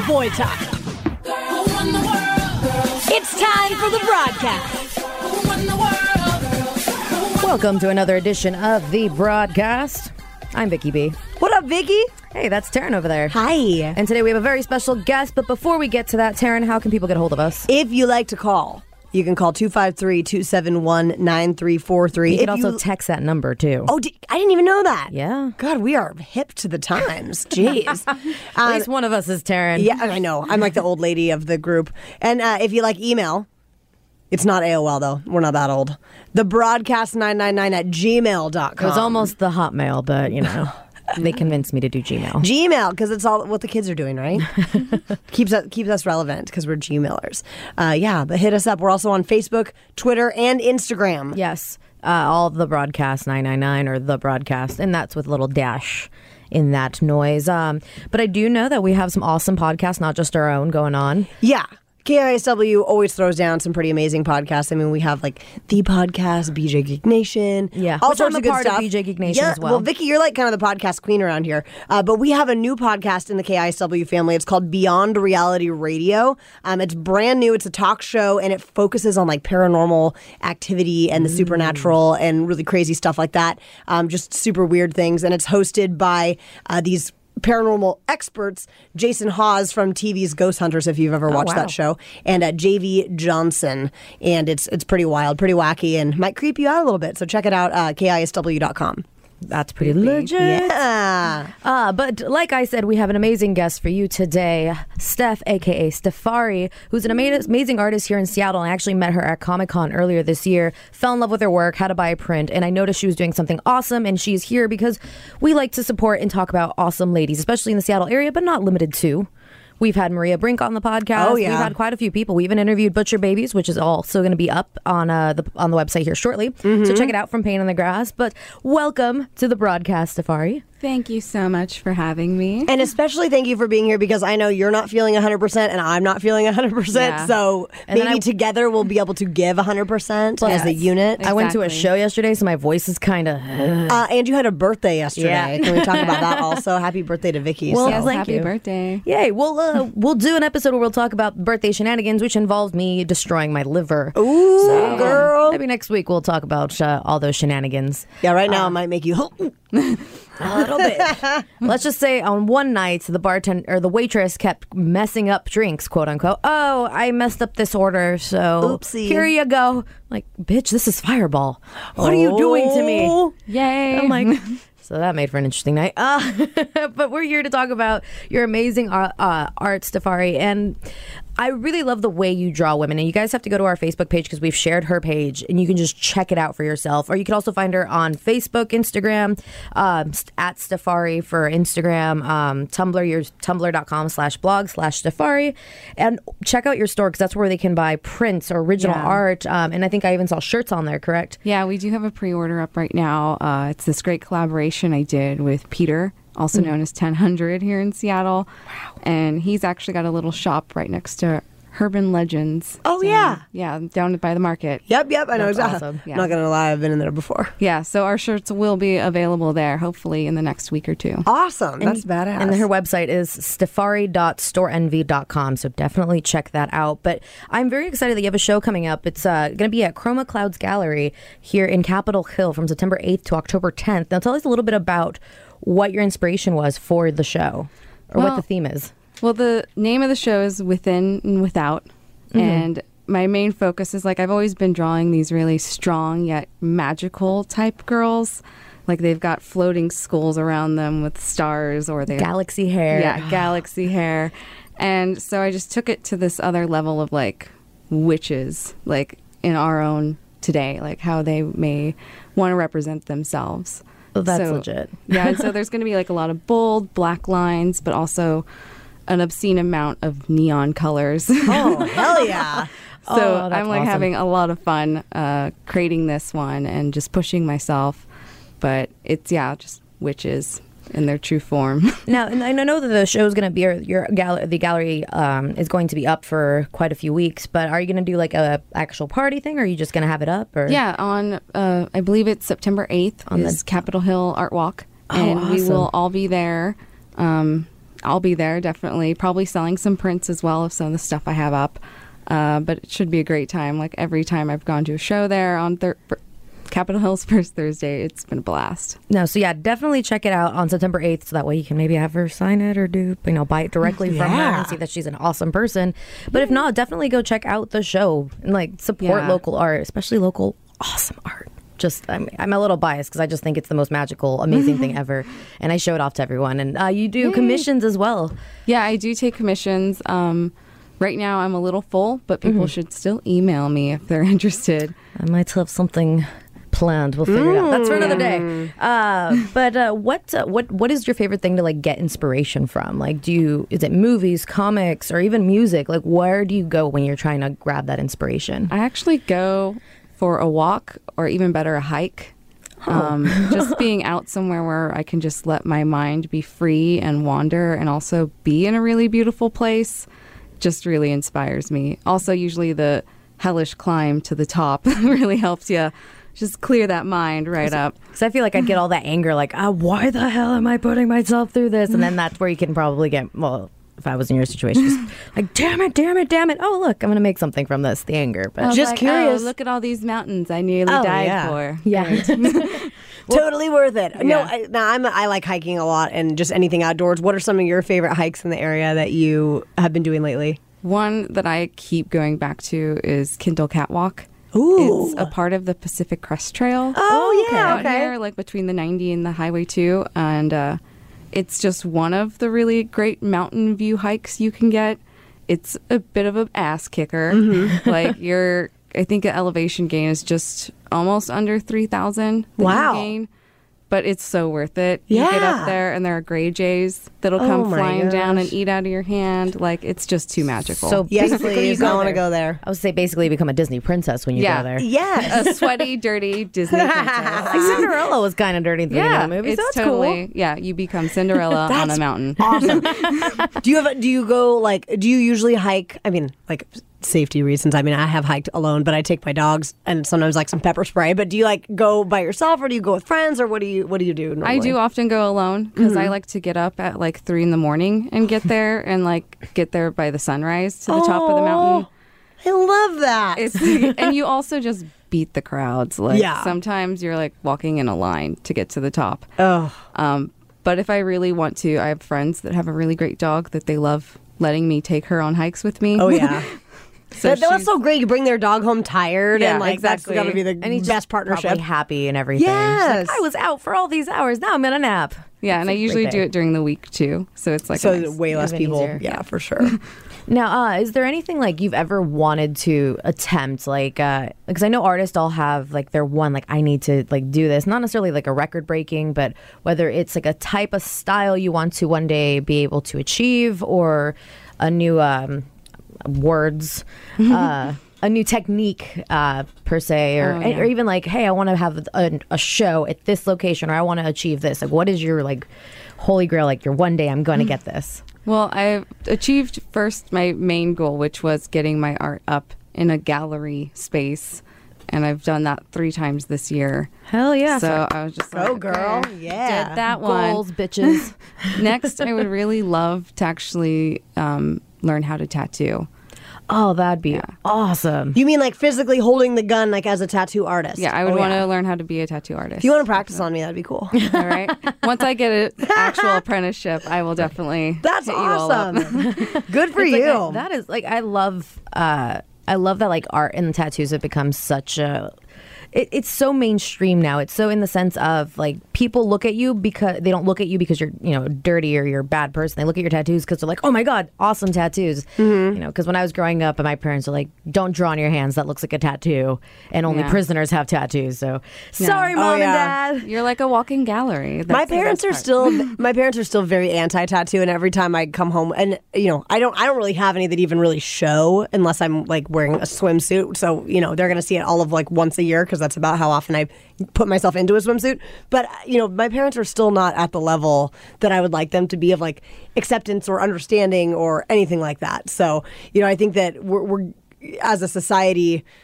boy time. It's time for the broadcast. Welcome to another edition of the broadcast. I'm Vicky B. What up, Vicky? Hey, that's Taryn over there. Hi. And today we have a very special guest, but before we get to that, Taryn, how can people get a hold of us? If you like to call, you can call 253-271-9343. You can also text that number, too. Oh, I didn't even know that. Yeah. God, we are hip to the times. Jeez. At least one of us is Taryn. Yeah, I know. I'm like the old lady of the group. And if you like email, it's not AOL, though. We're not that old. thebroadcast999@gmail.com. It was almost the Hotmail, but, you know, they convinced me to do Gmail. Gmail, because it's all what the kids are doing, right? keeps us relevant because we're Gmailers. Yeah, but hit us up. We're also on Facebook, Twitter, and Instagram. Yes. All of the broadcast 999 or the broadcast, and that's with a little dash in that noise. But I do know that we have some awesome podcasts, not just our own, going on. Yeah. KISW always throws down some pretty amazing podcasts. I mean, we have like The Podcast, BJ Geek Nation. Yeah. All Which sorts I'm of good part stuff. of BJ Geek Nation as well. Well, Vicky, you're like kind of the podcast queen around here. But we have a new podcast in the KISW family. It's called Beyond Reality Radio. It's brand new. It's a talk show, and it focuses on like paranormal activity and the supernatural and really crazy stuff like that. Just super weird things. And it's hosted by these paranormal experts, Jason Hawes from TV's Ghost Hunters, if you've ever watched that show, and JV Johnson. And it's pretty wild, pretty wacky, and might creep you out a little bit. So check it out, KISW.com. That's pretty legit. Yeah. But like I said, we have an amazing guest for you today, Steph, a.k.a. Stefari, who's an amazing artist here in Seattle. I actually met her at Comic-Con earlier this year, fell in love with her work, had to buy a print, and I noticed she was doing something awesome, and she's here because we like to support and talk about awesome ladies, especially in the Seattle area, but not limited to. We've had Maria Brink on the podcast. Oh, yeah. We've had quite a few people. We even interviewed Butcher Babies, which is also going to be up on the website here shortly. So check it out from Pain in the Grass. But welcome to the broadcast, Stefari. Thank you so much for having me. And especially thank you for being here because I know you're not feeling 100% and I'm not feeling 100%. Yeah. So And then maybe together we'll be able to give 100% as a unit. I went to a Exactly. show yesterday, so my voice is kind of... And you had a birthday yesterday. Yeah. Can we talk about that also? Happy birthday to Vicky. Well, so. Yes, thank happy you. birthday. Yay, we'll do an episode where we'll talk about birthday shenanigans, which involved me destroying my liver. Ooh, So, girl. Maybe next week we'll talk about all those shenanigans. Yeah, right now it might make you... A little bit. Let's just say on one night, the bartender or the waitress kept messing up drinks, quote unquote. Oh, I messed up this order, so Oopsie. here you go. Like, bitch, this is Fireball. What are you doing to me? Oh. Yay. I'm like, so that made for an interesting night. But we're here to talk about your amazing art, Stefari. And I really love the way you draw women. And you guys have to go to our Facebook page because we've shared her page and you can just check it out for yourself. Or you can also find her on Facebook, Instagram, at Stefari for Instagram, Tumblr, your tumblr.com/blog/Stefari. And check out your store because that's where they can buy prints or original Yeah. art. And I think I even saw shirts on there, correct? Yeah, we do have a pre-order up right now. It's this great collaboration I did with Peter, also known as 1000 here in Seattle. Wow. And he's actually got a little shop right next to Urban Legends. Oh, yeah. Yeah, down by the market. Yep, I know That's exactly. awesome. I'm not going to lie, I've been in there before. Yeah, so our shirts will be available there, hopefully in the next week or two. Awesome. That's badass. And her website is stefari.storeenvy.com, so definitely check that out. But I'm very excited that you have a show coming up. It's going to be at Chroma Clouds Gallery here in Capitol Hill from September 8th to October 10th. Now tell us a little bit about what your inspiration was for the show, or what Well, the theme is. Well, the name of the show is Within and Without. And my main focus is like I've always been drawing these really strong yet magical type girls. Like they've got floating skulls around them with stars or they Galaxy hair. Yeah, galaxy hair. And so I just took it to this other level of like witches, like in our own today, like how they may want to represent themselves. Oh, that's So- legit. Yeah, and so there's going to be like a lot of bold black lines, but also an obscene amount of neon colors. Oh, hell yeah. So Oh, that's I'm like awesome. having a lot of fun creating this one and just pushing myself. But it's, just witches in their true form. Now, and I know that the show is going to be, the gallery is going to be up for quite a few weeks, but are you going to do like a actual party thing, or are you just going to have it up? Or? Yeah, on, I believe it's September 8th On is Capitol Hill Art Walk. Oh, And we awesome. will all be there. I'll be there definitely. Probably selling some prints as well of some of the stuff I have up. But it should be a great time. Like every time I've gone to a show there on Capitol Hill's first Thursday, it's been a blast. No, so yeah, definitely check it out on September 8th so that way you can maybe have her sign it or buy it directly from her and see that she's an awesome person. But if not, definitely go check out the show and like support local art, especially local awesome art. Just I'm a little biased because I just think it's the most magical, amazing thing ever, and I show it off to everyone. And you do commissions as well. Yeah, I do take commissions. Right now I'm a little full, but people should still email me if they're interested. I might have something planned. We'll figure it out. That's for another day. But what is your favorite thing to like get inspiration from? Like, is it movies, comics, or even music? Like, where do you go when you're trying to grab that inspiration? I actually go for a walk, or even better, a hike. Just being out somewhere where I can just let my mind be free and wander, and also be in a really beautiful place, just really inspires me. Also, usually the hellish climb to the top really helps you just clear that mind right up. Because I feel like I'd get all that anger, like, why the hell am I putting myself through this? And then that's where you can probably get, well, if I was in your situation, just like, damn it. Oh, look, I'm going to make something from this, the anger. But just curious. Oh, look at all these mountains I nearly died for. Yeah. Totally worth it. No, I like hiking a lot and just anything outdoors. What are some of your favorite hikes in the area that you have been doing lately? One that I keep going back to is Kindle Catwalk. Ooh. It's a part of the Pacific Crest Trail. Oh, yeah. Out here, like between the 90 and the Highway 2. And it's just one of the really great mountain view hikes you can get. It's a bit of an ass kicker. Like I think the elevation gain is just almost under 3,000. Wow. Gain, but it's so worth it. You get up there and there are gray jays that'll come flying down and eat out of your hand. Like, it's just too magical. So Yes, basically, please. I want to go there. I would say basically you become a Disney princess when you go there. Yes. A sweaty, dirty Disney princess. Like Cinderella was kind of dirty at the beginning of the movie, so it's that's totally, cool. Yeah, you become Cinderella on a mountain. Awesome. Do you usually hike? I mean, like, safety reasons. I mean, I have hiked alone, but I take my dogs and sometimes like some pepper spray. But do you like go by yourself, or do you go with friends, or what do you do normally? I do often go alone because I like to get up at like 3 a.m. and get there and like get there by the sunrise to the top of the mountain. I love that. And you also just beat the crowds. Like sometimes you're like walking in a line to get to the top. But if I really want to, I have friends that have a really great dog that they love letting me take her on hikes with me. Oh yeah. So that's so great. You bring their dog home tired, and like exactly. that's got to be the best partnership. Probably happy and everything. Yes. Like, I was out for all these hours. Now I'm in a nap. Yeah, and I usually do it during the week too. So it's like way less people. easier. Yeah, for sure. Now, is there anything like you've ever wanted to attempt? Like, because I know artists all have like their one, like, I need to like do this. Not necessarily like a record breaking, but whether it's like a type of style you want to one day be able to achieve, or a new words, a new technique per se, or even like, hey, I want to have a show at this location, or I want to achieve this. Like, what is your like holy grail? Like, your one day I'm going to get this. Well, I've achieved first my main goal, which was getting my art up in a gallery space. And I've done that 3 times this year. Hell yeah. So I was just like, go girl. okay, Yeah. did that one. Goals, bitches. Next, I would really love to actually learn how to tattoo. Oh, that'd be awesome. You mean like physically holding the gun, like as a tattoo artist? Yeah, I would want to learn how to be a tattoo artist. If you want to practice on me, that'd be cool. All right. Once I get an actual apprenticeship, I will definitely. That's hit you all up. awesome. Good for It's you. like, that is like, I love that like art and tattoos have become such a. It's so mainstream now. It's so in the sense of like people look at you because they don't look at you because you're dirty or you're a bad person. They look at your tattoos because they're like, oh my god, awesome tattoos. Because when I was growing up, and my parents were like, don't draw on your hands. That looks like a tattoo, and only prisoners have tattoos. So sorry, mom and dad. You're like a walking gallery. My parents are still very anti-tattoo, and every time I come home, and I don't really have any that even really show unless I'm like wearing a swimsuit. So they're gonna see it all of like once a year because that's about how often I put myself into a swimsuit. But my parents are still not at the level that I would like them to be of like acceptance or understanding or anything like that. So I think that we're as a society,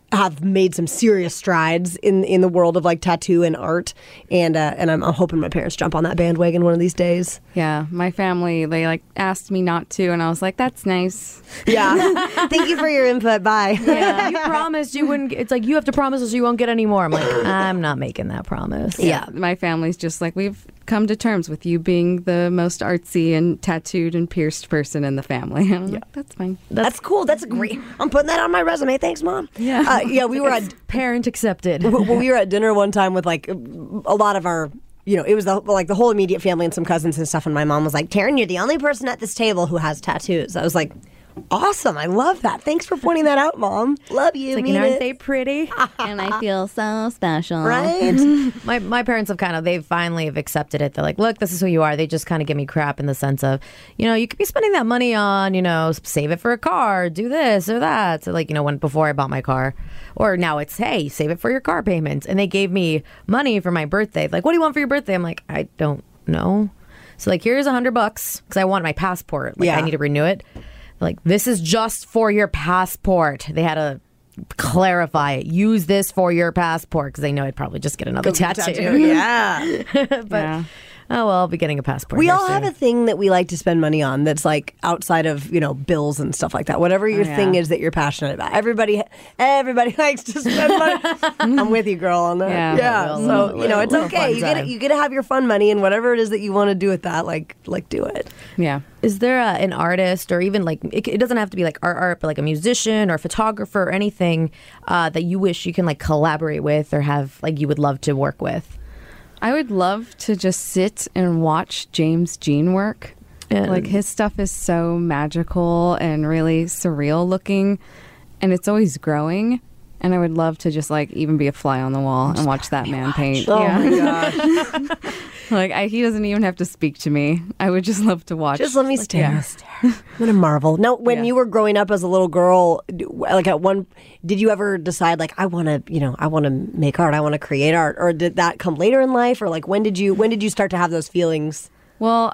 have made some serious strides in the world of like tattoo and art, and I'm hoping my parents jump on that bandwagon one of these days. Yeah, my family, they like asked me not to, and I was like, that's nice. Yeah. Thank you for your input. Bye. Yeah, you promised you wouldn't. It's like you have to promise us you won't get any more. I'm like, I'm not making that promise. Yeah, my family's just like, we've come to terms with you being the most artsy and tattooed and pierced person in the family. And I'm like, that's fine. That's cool. That's great. I'm putting that on my resume. Thanks, Mom. Yeah. Yeah, we were at Parent accepted. we were at dinner one time with like a lot of our, it was the whole immediate family and some cousins and stuff. And my mom was like, Taryn, you're the only person at this table who has tattoos. I was like, awesome. I love that. Thanks for pointing that out, Mom. Love you. Like, aren't they pretty? And I feel so special. Right? My parents have they finally have accepted it. They're like, look, this is who you are. They just kind of give me crap in the sense of, you could be spending that money on, save it for a car, do this or that. So like, before I bought my car, or now it's, hey, save it for your car payments. And they gave me money for my birthday. Like, what do you want for your birthday? I'm like, I don't know. So like, here's $100 because I want my passport. Like, I need to renew it. Like, this is just for your passport. They had to clarify it. Use this for your passport because they know I'd probably just get another tattoo. Yeah. But oh well, I'll be getting a passport. We all have a thing that we like to spend money on that's like outside of bills and stuff like that. Whatever your thing is that you're passionate about. Everybody likes to spend money. I'm with you, girl, on that. Yeah. So it's okay. You get to have your fun money, and whatever it is that you want to do with that, like do it. Yeah. Is there an artist, or even like it doesn't have to be like art, but like a musician or photographer or anything that you wish you can like collaborate with or have like you would love to work with? I would love to just sit and watch James Jean work. Like, his stuff is so magical and really surreal looking, and it's always growing. And I would love to just like even be a fly on the wall and watch that man paint. Oh my gosh. Like, he doesn't even have to speak to me. I would just love to watch. Just let me stare. I'm gonna marvel. Now, when you were growing up as a little girl, like did you ever decide like I want to make art, I want to create art, or did that come later in life, or like when did you start to have those feelings? Well,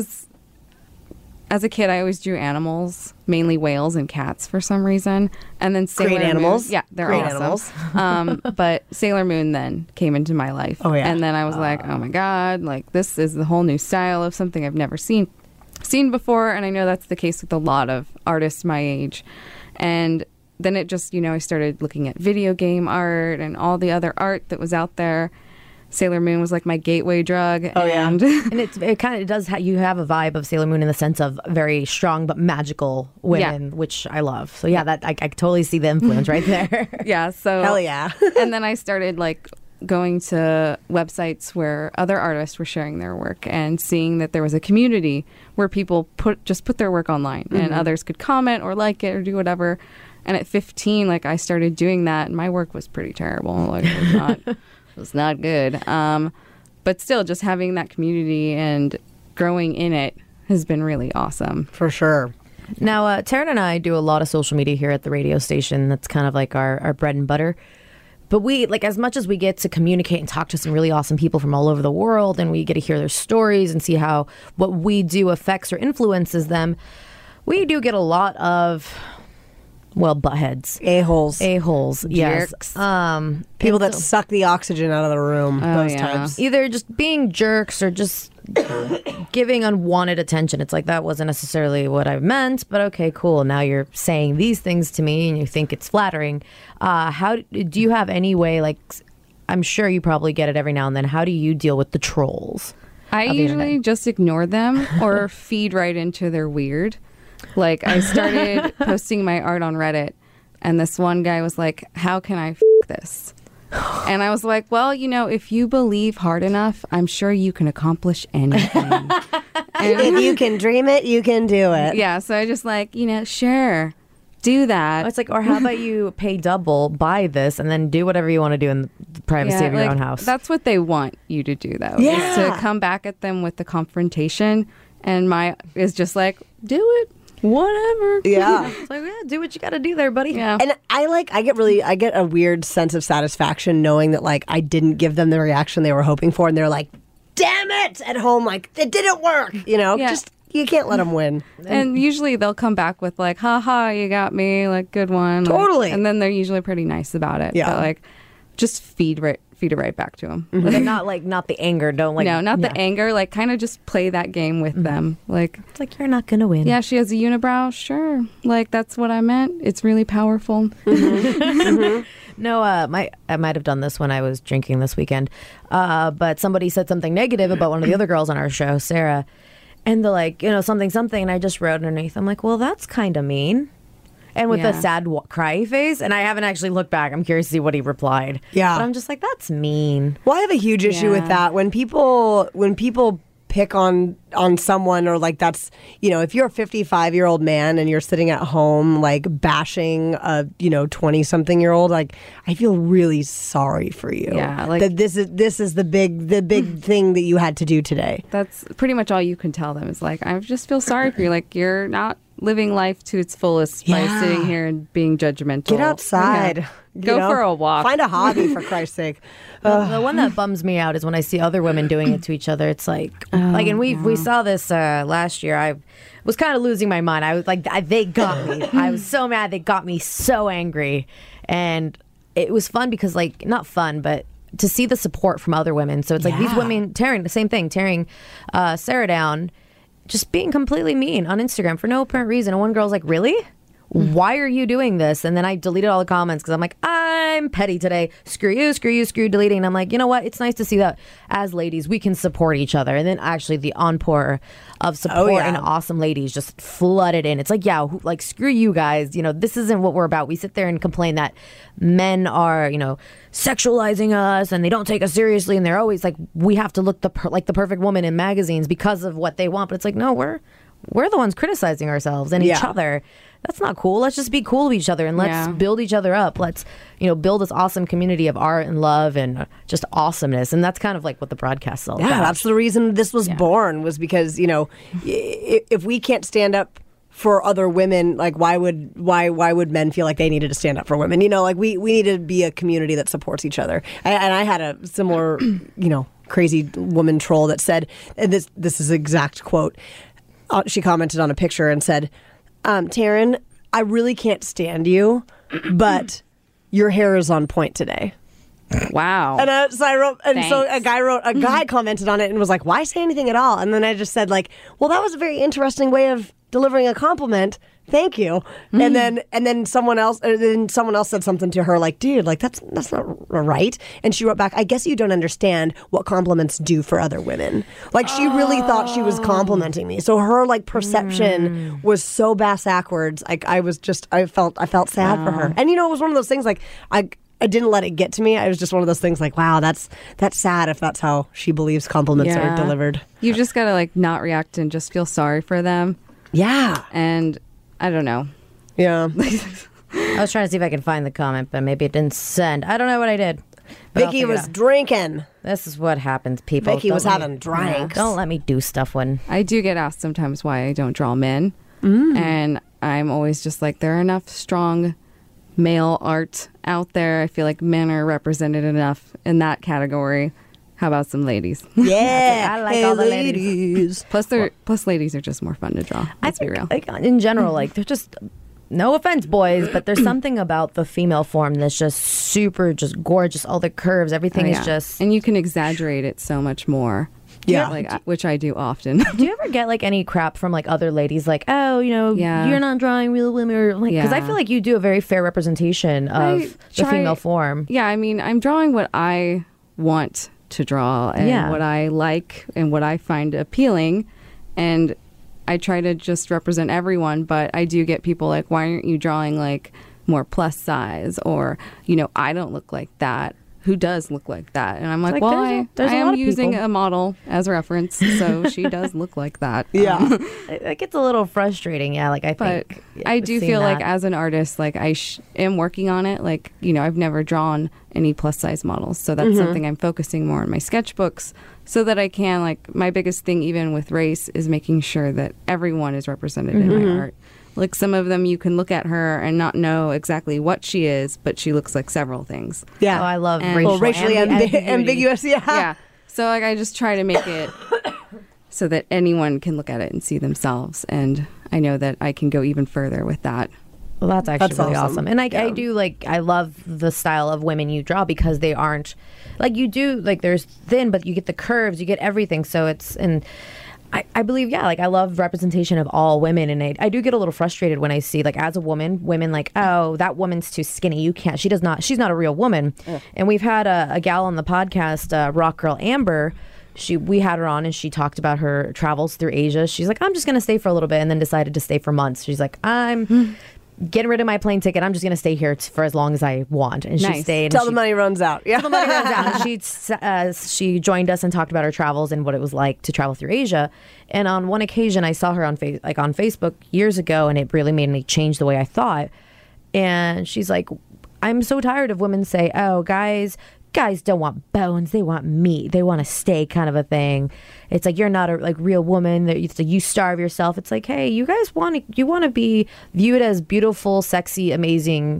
as a kid, I always drew animals, mainly whales and cats for some reason. And then Sailor Great animals. Moon, yeah, they're Great awesome. But Sailor Moon then came into my life. Oh, yeah. And then I was like, oh my God, like this is the whole new style of something I've never seen before. And I know that's the case with a lot of artists my age. And then it just, I started looking at video game art and all the other art that was out there. Sailor Moon was like my gateway drug. Oh, and And it kind of does. You have a vibe of Sailor Moon in the sense of very strong but magical women, which I love. So that I totally see the influence right there. Yeah. So Hell yeah. And then I started like going to websites where other artists were sharing their work and seeing that there was a community where people put their work online and others could comment or like it or do whatever. And at 15, like I started doing that, and my work was pretty terrible. Like it was not good. But still, just having that community and growing in it has been really awesome. For sure. Now, Taryn and I do a lot of social media here at the radio station. That's kind of like our bread and butter. But we, like, as much as we get to communicate and talk to some really awesome people from all over the world, and we get to hear their stories and see how what we do affects or influences them, we do get a lot of, well, buttheads. A-holes, yes. Jerks. People that suck the oxygen out of the room. Those types. Either just being jerks or just giving unwanted attention. It's like, that wasn't necessarily what I meant, but okay, cool. Now you're saying these things to me and you think it's flattering. How do you have any way, like, I'm sure you probably get it every now and then. How do you deal with the trolls? I usually just ignore them or feed right into their weird. Like, I started posting my art on Reddit, and this one guy was like, how can I this? And I was like, well, if you believe hard enough, I'm sure you can accomplish anything. If you can dream it, you can do it. Yeah, so I just sure, do that. It's like, or how about you pay double, buy this, and then do whatever you want to do in the privacy of your own house. That's what they want you to do, though. Yeah. Is to come back at them with the confrontation, and is just like, do it. Whatever. Yeah. It's like, do what you got to do there, buddy. Yeah. And I get a weird sense of satisfaction knowing that like I didn't give them the reaction they were hoping for, and they're like, damn it, at home, like it didn't work. Yeah. Just you can't let them win. And usually they'll come back with like, haha, you got me, like, good one. Like, Totally. and then they're usually pretty nice about it. Yeah. But like, just feed it right back to them. But not the anger. Don't like. No, not the anger. Like, kind of just play that game with them. Like, It's like you're not gonna win. yeah, she has a unibrow. Sure. Like, that's what I meant. It's really powerful. No, I might have done this when I was drinking this weekend. But somebody said something negative about one of the other girls on our show, Sarah, and they're like, something, and I just wrote underneath. I'm like, well, that's kind of mean. And with a Yeah. sad cry face, and I haven't actually looked back. I'm curious to see what he replied. Yeah. But I'm just like, that's mean. Well, I have a huge issue with Yeah. that when people pick on someone, or like that's, if you're a 55-year-old man and you're sitting at home like bashing a 20-something-year-old, like I feel really sorry for you. Yeah, like- that this is the big thing that you had to do today. That's pretty much all you can tell them. Is like, I just feel sorry for you. Like, you're not living life to its fullest by Yeah. sitting here and being judgmental. Get outside. Yeah. Go for a walk. Find a hobby, for Christ's sake. The one that bums me out is when I see other women doing it to each other. It's like, and we saw this last year. I was kind of losing my mind. I was like, they got me. I was so mad. They got me so angry, and it was fun because, like, not fun, but to see the support from other women. So it's like these women tearing the same thing, tearing Sarah down, just being completely mean on Instagram for no apparent reason. And one girl's like, really? Why are you doing this? And then I deleted all the comments because I'm like, I'm petty today. Screw you, deleting. And I'm like, you know what? It's nice to see that as ladies, we can support each other. And then actually the onpour of support and awesome ladies just flooded in. It's like, like, screw you guys. This isn't what we're about. We sit there and complain that men are, sexualizing us and they don't take us seriously. And they're always like, we have to look like the perfect woman in magazines because of what they want. But it's like, no, we're the ones criticizing ourselves and each other. That's not cool. Let's just be cool to each other and let's build each other up. Let's, build this awesome community of art and love and just awesomeness. And that's kind of like what the broadcast is all about. Yeah, that's the reason this was born, was because, if we can't stand up for other women, like why would men feel like they needed to stand up for women? Like we need to be a community that supports each other. And I had a similar, crazy woman troll that said, and this is an exact quote. She commented on a picture and said, Taryn, I really can't stand you, but your hair is on point today. Wow. And so I wrote, and so Thanks. a guy commented on it and was like, why say anything at all? And then I just said, like, well, that was a very interesting way of delivering a compliment. Thank you. And then someone else said something to her like, dude, like that's not right. And she wrote back, I guess you don't understand what compliments do for other women. Like she really thought she was complimenting me. So her like perception was so backwards. Like I felt sad for her. And it was one of those things like I didn't let it get to me. I was just one of those things like, wow, that's sad if that's how she believes compliments are delivered. You just gotta like not react and just feel sorry for them. Yeah. And I don't know. Yeah. I was trying to see if I could find the comment, but maybe it didn't send. I don't know what I did. But I'll Vicky figure it was out. drinking. This is what happens, people. Vicky was Don't let having drinks. Don't let me do stuff when... I do get asked sometimes why I don't draw men. And I'm always just like, there are enough strong male art out there. I feel like men are represented enough in that category. How about some ladies? Yeah. I like all the ladies. Plus ladies are just more fun to draw. Let's be real. Like, in general, like, they're just... No offense, boys, but there's something about the female form that's just super, just gorgeous. All the curves, everything is just... And you can exaggerate it so much more. Yeah. Like, which I do often. Do you ever get like any crap from like other ladies, like, oh, you're not drawing real women, or like, because I feel like you do a very fair representation of the female form. Yeah, I mean, I'm drawing what I want to draw and what I like and what I find appealing, and I try to just represent everyone. But I do get people like, why aren't you drawing like more plus size, or I don't look like that. Who does look like that? And I'm like, well, I am using a model as a reference, so she does look like that. Yeah. It gets a little frustrating, yeah. Like, I think... I do seeing feel like that. as an artist, like I am working on it. Like, I've never drawn any plus size models. So that's something I'm focusing more on my sketchbooks so that I can, like, my biggest thing even with race is making sure that everyone is represented in my art. Like, some of them you can look at her and not know exactly what she is, but she looks like several things. Yeah. Oh, I love And- racial racially ambiguity. ambiguous. Yeah. Yeah. So, like, I just try to make it so that anyone can look at it and see themselves. And I know that I can go even further with that. Well, that's actually That's really awesome. awesome. And I do I love the style of women you draw because they aren't like you do, like there's thin, but you get the curves, you get everything. So I believe, like I love representation of all women. And I do get a little frustrated when I see like as a women like, oh, that woman's too skinny. She's not a real woman. And we've had a gal on the podcast, Rock Girl Amber. We had her on and she talked about her travels through Asia. She's like, I'm just going to stay for a little bit, and then decided to stay for months. She's like, I'm getting rid of my plane ticket. I'm just going to stay here for as long as I want. And she Nice. stayed. Till the money runs out. Yeah. Till the money runs out. And she joined us and talked about her travels and what it was like to travel through Asia. And on one occasion, I saw her on Facebook years ago, and it really made me change the way I thought. And she's like, I'm so tired of women say, oh, guys don't want bones, they want meat, they want a steak, kind of a thing. It's like, you're not a real woman, it's like you starve yourself. It's like, hey, you guys want to be viewed as beautiful, sexy, amazing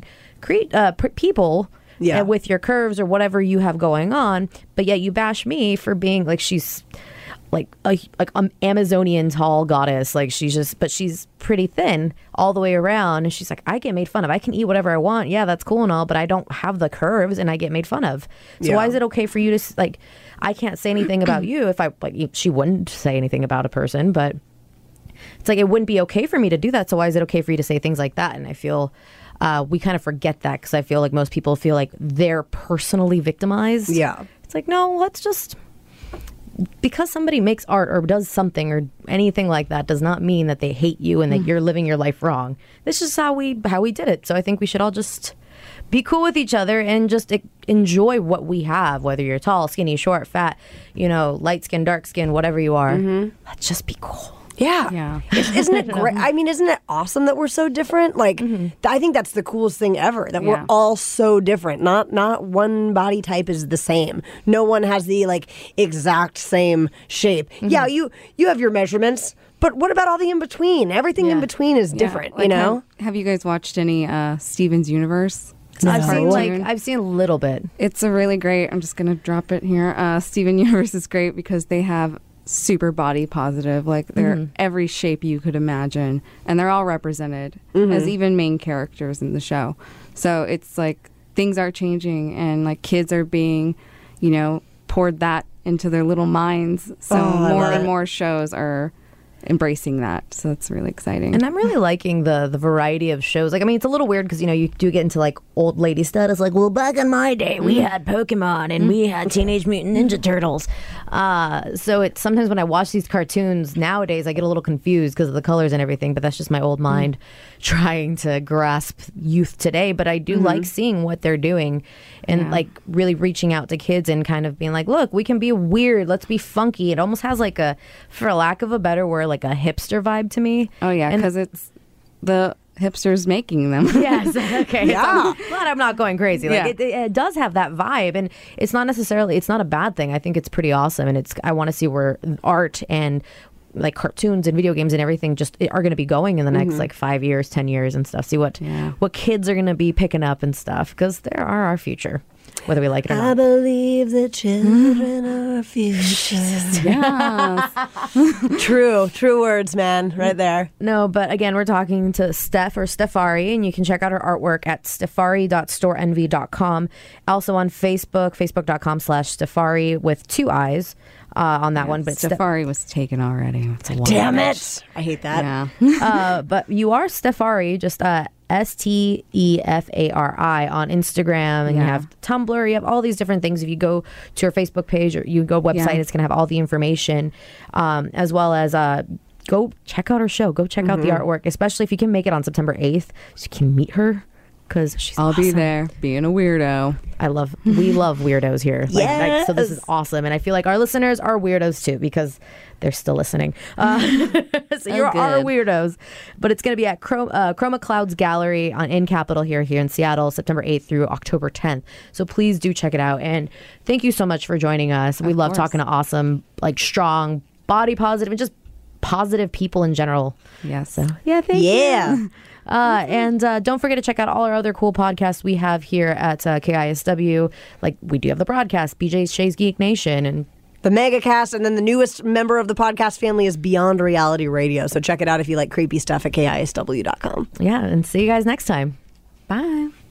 people, with your curves or whatever you have going on, but yet you bash me for being like, she's like Amazonian tall goddess, like she's pretty thin all the way around, and she's like, I get made fun of. I can eat whatever I want, yeah, that's cool and all, but I don't have the curves and I get made fun of. So why is it okay for you to like, I can't say anything about you if I like, she wouldn't say anything about a person, but it's like, it wouldn't be okay for me to do that, so why is it okay for you to say things like that? And I feel we kind of forget that, because I feel like most people feel like they're personally victimized. It's like, no, let's just, because somebody makes art or does something or anything like that does not mean that they hate you and that you're living your life wrong. This is how we did it. So I think we should all just be cool with each other and just enjoy what we have, whether you're tall, skinny, short, fat, light skin, dark skin, whatever you are. Let's just be cool. Yeah. Isn't it great? I mean, isn't it awesome that we're so different? Like, I think that's the coolest thing ever, that we're all so different. Not one body type is the same. No one has the, exact same shape. Yeah, you have your measurements, but what about all the in-between? Everything in between is different, Have you guys watched any Steven's Universe? No. I've seen a little bit. It's a really great, I'm just going to drop it here. Steven Universe is great because they have super body positive, they're every shape you could imagine, and they're all represented as even main characters in the show. So it's like things are changing, and kids are being poured that into their little minds, so more and more shows are embracing that, so it's really exciting. And I'm really liking the variety of shows. It's a little weird because you do get into old lady status, well, back in my day we had Pokemon and we had Teenage Mutant Ninja Turtles, so it's sometimes when I watch these cartoons nowadays I get a little confused because of the colors and everything, but that's just my old mind trying to grasp youth today. But I do like seeing what they're doing and really reaching out to kids and kind of being like, look, we can be weird, let's be funky. It almost has for lack of a better word, a hipster vibe to me. Oh yeah, because it's the hipsters making them. Yes. Okay. Yeah. So I'm glad I'm not going crazy. It does have that vibe, and it's not a bad thing. I think it's pretty awesome, and I want to see where art and cartoons and video games and everything just are going to be going in the next 5 years, 10 years and stuff. See what kids are going to be picking up and stuff, because they are our future, whether we like it or not. I believe the children are our future. Yes. True words, man, right there. No, but again, we're talking to Steph or Stefari, and you can check out her artwork at stefari.storeenvy.com. Also on Facebook, facebook.com/Stefari with 2 eyes. On that one, but Stefari was taken already. Damn it! I hate that. Yeah. But you are Stefari, just STEFARI on Instagram, and you have Tumblr. You have all these different things. If you go to your Facebook page or you go website, it's going to have all the information, as well as go check out her show. Go check out the artwork, especially if you can make it on September 8th, so you can meet her. Because I'll be there being a weirdo. We love weirdos here. Yes. So this is awesome. And I feel like our listeners are weirdos too, because they're still listening. So you are weirdos. But it's going to be at Chroma Clouds Gallery in Capitol here in Seattle, September 8th through October 10th. So please do check it out. And thank you so much for joining us. We love talking to awesome, strong, body positive, and just positive people in general. Yes. So thank you. And don't forget to check out all our other cool podcasts we have here at KISW. We do have the broadcast, BJ Shay's Geek Nation, and The MegaCast, and then the newest member of the podcast family is Beyond Reality Radio. So check it out if you like creepy stuff at KISW.com. Yeah, and see you guys next time. Bye.